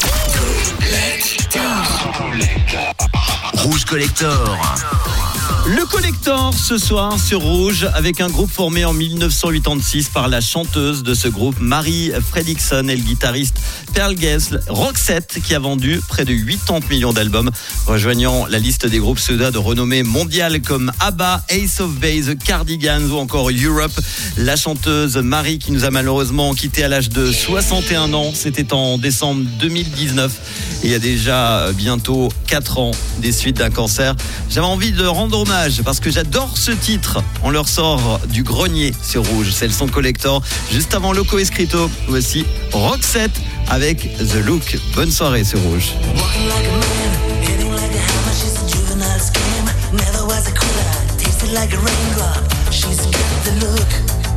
Rouge Collector. Le Collector ce soir sur Rouge avec un groupe formé en 1986 par la chanteuse de ce groupe Marie Fredriksson et le guitariste Pearl Gessle, Roxette, qui a vendu près de 80 millions d'albums, rejoignant la liste des groupes suédois de renommée mondiale comme ABBA, Ace of Base, Cardigans ou encore Europe. La chanteuse Marie qui nous a malheureusement quitté à l'âge de 61 ans, c'était en décembre 2019 et il y a déjà bientôt 4 ans des suites d'un cancer. J'avais envie de rendre hommage parce que j'adore ce titre. On leur sort du grenier sur Rouge. C'est le son Collector. Juste avant Loco Escrito, voici Roxette avec The Look. Bonne soirée sur Rouge. Walking like a man, hitting like a hammer. She's a juvenile scam. Never was a quitter, tasted like a raindrop. She's got the look.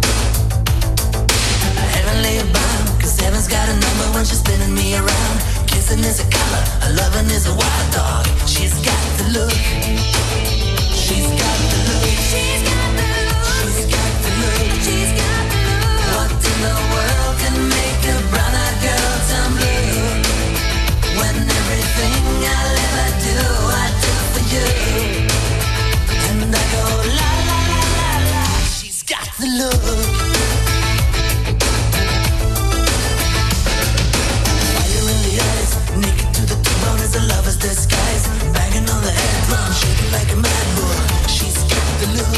A heavenly bound, cause heaven's got a number when she's spinning me around. Kissing is a color, a loving is a wild dog. She's got the look. She's got the look. She's got the look. She's got the look. She's got the look. What in the world? look. Fire in the eyes, naked to the bone as a lover's disguise. Banging on the head drum, shaking like a mad bull. She's got the look.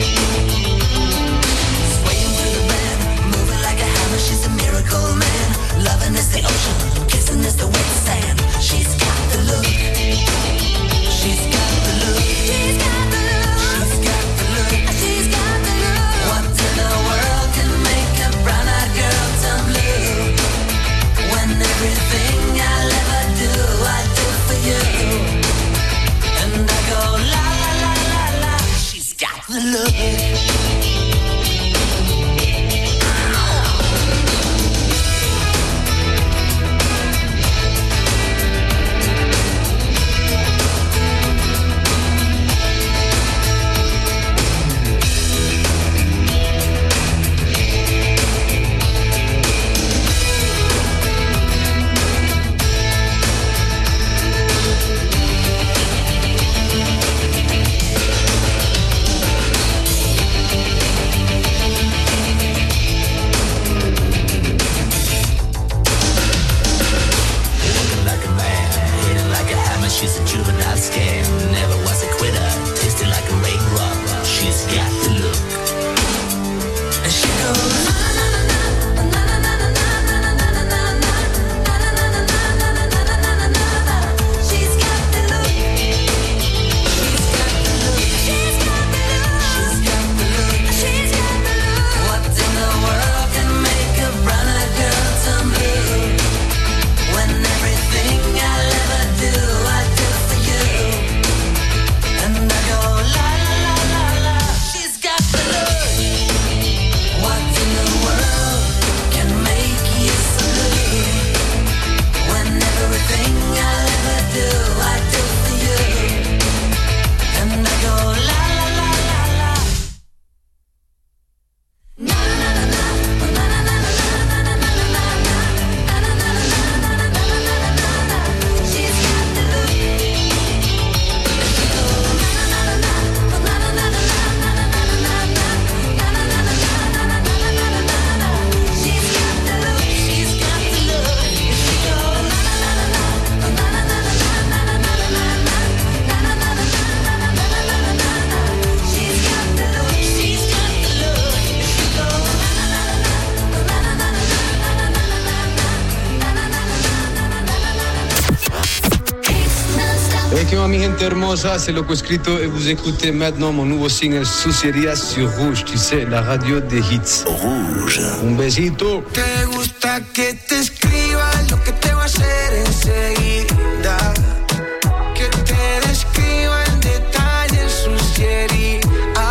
Swaying through the band, moving like a hammer. She's a miracle man. Loving is the ocean, kissing is the wet sand. She's got the look. She's got the look. She's got the look. She's got the look. She's got the look. What in the world can make a brown-eyed girl turn blue? When everything I'll ever do, I do for you. And I go la la la la la. She's got the look. She's a juvenile scam, never was a quitter, tasted like a raindrop. She's got the look. And she goes na na na na na na na na na na na na na. She's got the look. She's got the look. She's got the look. She's got the look. What in the world can make a brown-eyed girl turn blue? When everything I'll ever do, I do for you. And I go la la la la la. She's got the look. What in the world can make you so blue? When everything I'll ever do, I do for you. And I go la la la la la. Na na na na na na na na na na na na. She's got the look. She goes na na na na na na na na na na na. She's got the look. She's got the look. She goes na na na na na na na na na na na. She's got the look. She's got the look. She goes na na na na na na na na. Et comment, mi gente hermosa, c'est Loco Escrito et vous écoutez maintenant mon nouveau single Sucierías sur Rouge, tu sais, la radio des hits. Rouge. Un besito. Te gusta que te escriba lo que te voy a hacer enseguida. Que te describa en detalle sus heridas.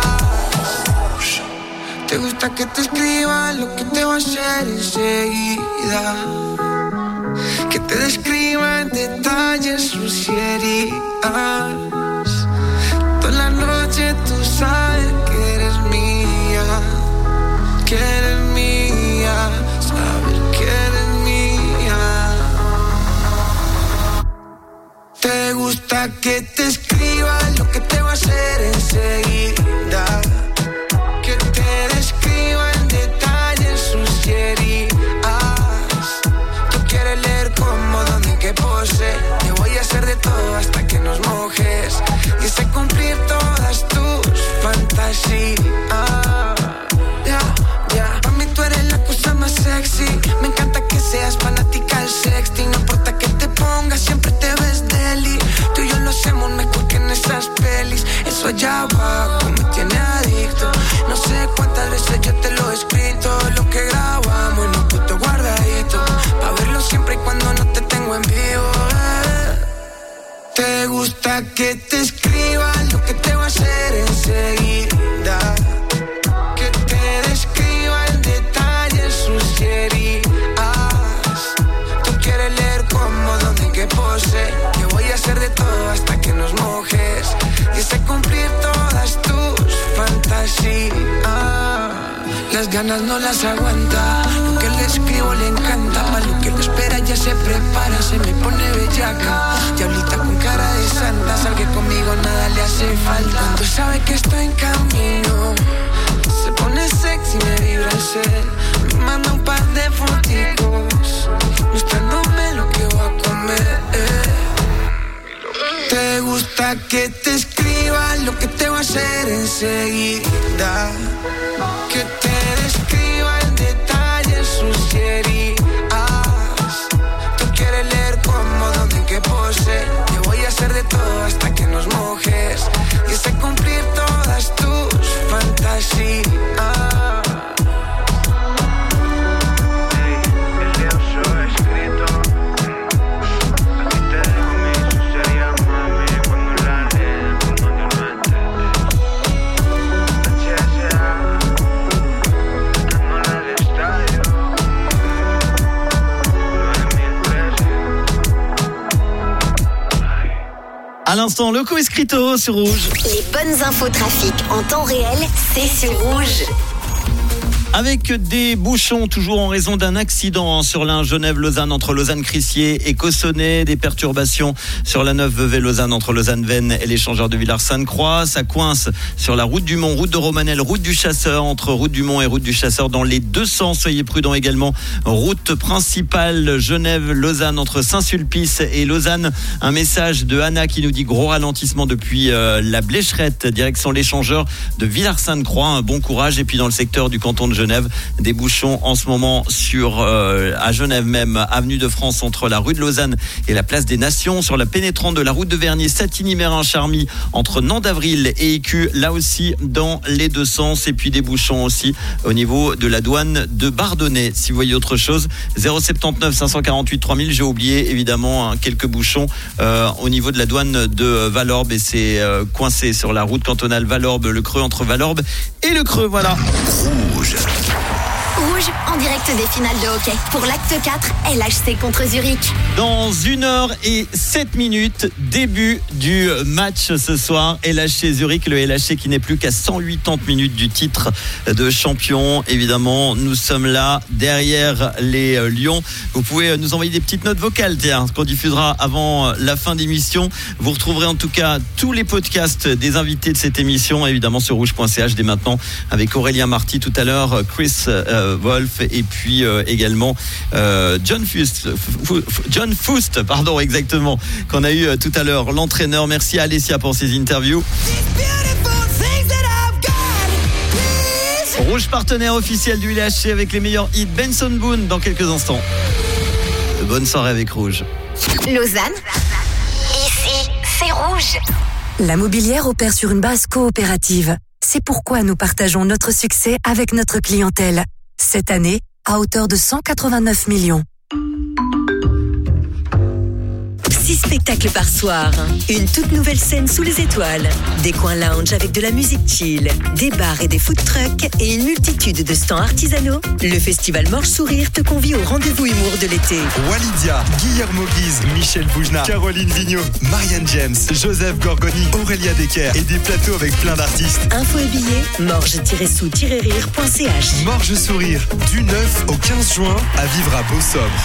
Te gusta que te escriba lo que te voy a hacer enseguida. Que te describa en detalle sus heridas. Toda la noche tú sabes que eres mía. Que eres mía, sabes que eres mía. Te gusta que te escriba lo que te voy a hacer enseguida. Que te describa en detalle sus heridas. Tú quieres leer cómo, dónde, en qué pose. Te voy a hacer de todo hasta que nos mojes. Y sé cumplir todas tus fantasías. Pa' mí tú eres la cosa más sexy. Me encanta que seas fanática del sexting. No importa que te pongas, siempre te ves deli. Tú y yo lo hacemos mejor que en esas pelis. Eso allá abajo me tiene adicto. No sé cuántas veces yo te lo he escrito. Lo que grabamos en un puto guardadito. Pa' verlo siempre y cuando no te tengo en vivo. Te gusta que te escriba lo que te voy a hacer enseguida. Que te describa en detalle sus heridas. Tú quieres leer cómo, dónde, en qué pose. Que voy a hacer de todo hasta que nos mojes. Y sé cumplir todas tus fantasías. Las ganas no las aguanta. Lo que le escribo le encanta. Pa' lo que le espera ya se prepara. Se me pone bellaca. Diablita con cara de santa. Salga conmigo, nada le hace falta. Tú sabes que estoy en camino. Se pone pones sexy, me vibra el ser. Me manda un par de foticos mostrándome lo que voy a comer. ¿Te gusta que te escriba lo que te voy a hacer enseguida? Que te describa en detalle sus heridas. Tú quieres leer cómo, dónde, en qué pose. Yo voy a hacer de todo hasta que nos mojes. Y sé cumplir todas tus fantasías. À l'instant, Loco Escrito sur Rouge. Les bonnes infos trafic en temps réel, c'est sur Rouge. Avec des bouchons, toujours en raison d'un accident sur l'Ain Genève-Lausanne entre Lausanne-Crissier et Cossonay. Des perturbations sur la 9 Vevey-Lausanne entre Lausanne-Vennes et l'échangeur de Villars-Sainte-Croix. Ça coince sur la route du Mont, route de Romanel, route du Chasseur, entre route du Mont et route du Chasseur dans les deux sens. Soyez prudents également. Route principale Genève-Lausanne entre Saint-Sulpice et Lausanne. Un message de Anna qui nous dit gros ralentissement depuis la Blécherette, direction l'échangeur de Villars-Sainte-Croix. Un bon courage. Et puis dans le secteur du canton de Genève, des bouchons en ce moment sur à Genève même, avenue de France entre la rue de Lausanne et la place des Nations, sur la pénétrante de la route de Vernier, Satigny-Mérin-Charmy entre Nantes d'Avril et Écu, là aussi dans les deux sens. Et puis des bouchons aussi au niveau de la douane de Bardonnay. Si vous voyez autre chose, 079 548 3000. J'ai oublié évidemment quelques bouchons au niveau de la douane de Valorbe, et c'est coincé sur la route cantonale Valorbe, le creux entre Valorbe et le creux. Voilà. Rouge, en direct des finales de hockey pour l'acte 4, LHC contre Zurich. Dans 1h07, début du match ce soir, LHC Zurich, le LHC qui n'est plus qu'à 180 minutes du titre de champion. Évidemment, nous sommes là derrière les Lions. Vous pouvez nous envoyer des petites notes vocales, tiens, qu'on diffusera avant la fin d'émission. Vous retrouverez en tout cas tous les podcasts des invités de cette émission, évidemment sur rouge.ch dès maintenant, avec Aurélien Marty tout à l'heure, Chris Wolf, et puis également John Foust, pardon, exactement, qu'on a eu tout à l'heure, l'entraîneur. Merci à Alessia pour ses interviews. Rouge, partenaire officiel du LHC avec les meilleurs hits. Benson Boone dans quelques instants. Bonne soirée avec Rouge. Lausanne, ici c'est Rouge. La Mobilière opère sur une base coopérative. C'est pourquoi nous partageons notre succès avec notre clientèle. Cette année, à hauteur de 189 millions. 6 spectacles par soir. Une toute nouvelle scène sous les étoiles. Des coins lounge avec de la musique chill. Des bars et des food trucks. Et une multitude de stands artisanaux. Le festival Morge Sourire te convie au rendez-vous humour de l'été. Walidia, Guillermo Guise, Michel Boujna, Caroline Vigneault, Marianne James, Joseph Gorgoni, Aurélia Decker et des plateaux avec plein d'artistes. Infos et billets, morge-sou-rire.ch. Morge Sourire, du 9 au 15 juin, à vivre à Beau-Sobre.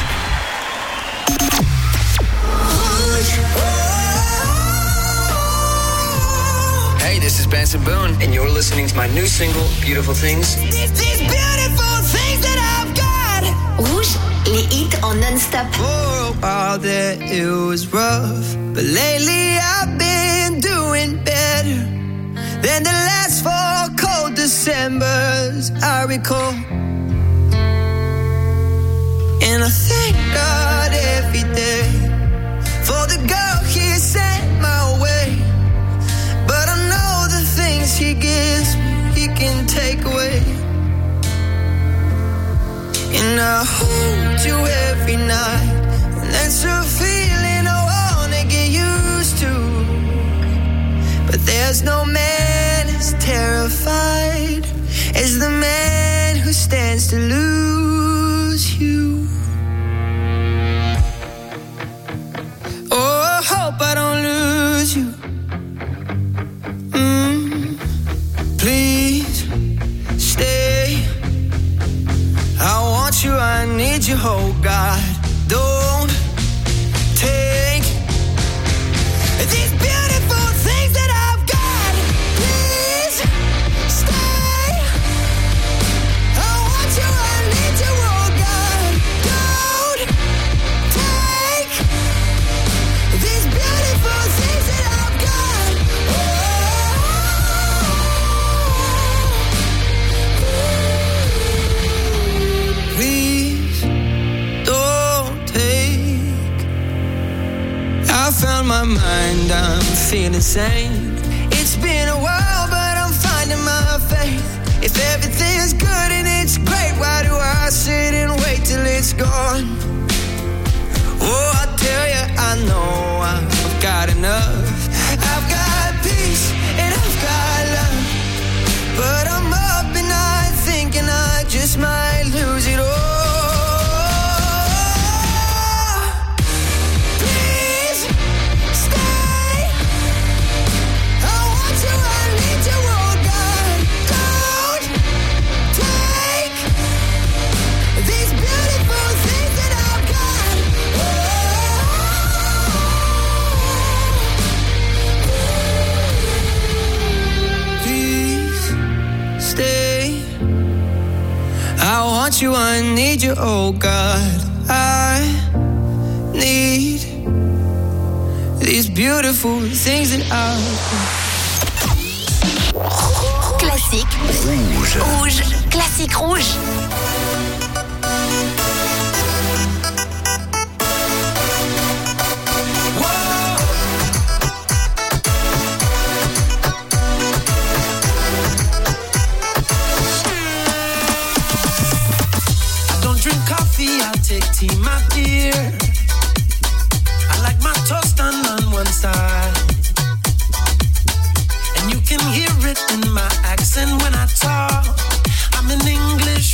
Hey, this is Benson Boone, and you're listening to my new single, Beautiful Things. These beautiful things that I've got. Rouge, les hits en non-stop. For a while there it was rough, but lately I've been doing better than the last 4 cold Decembers I recall. And I thank God every day for the girl He sent my way. But I know the things He gives me, He can take away. And I hold you every night, and that's a feeling I wanna get used to. But there's no man as terrified as the man who stands to lose you. Oh, I hope I don't lose you. Please stay. I want you, I need you, oh God. Don't take these beautiful things that I've got. Please stay. feel insane. It's been a while, but I'm finding my faith. If everything's good and it's great, why do I sit and wait till it's gone? Oh, I tell you, I know I've got enough. I've got peace and I've got love, but I'm up and I thinking I just might lose it all. Please stay. I want you, I need you, oh God. Don't take these beautiful things that I've got. Please stay. I want you, I need you, oh God. I need these beautiful things that I've got. Classique. Rouge. Rouge. Classique rouge. I don't drink coffee, I'll take tea, my dear. I like my toast on one side, and you can hear it in my accent when I talk. I'm in English.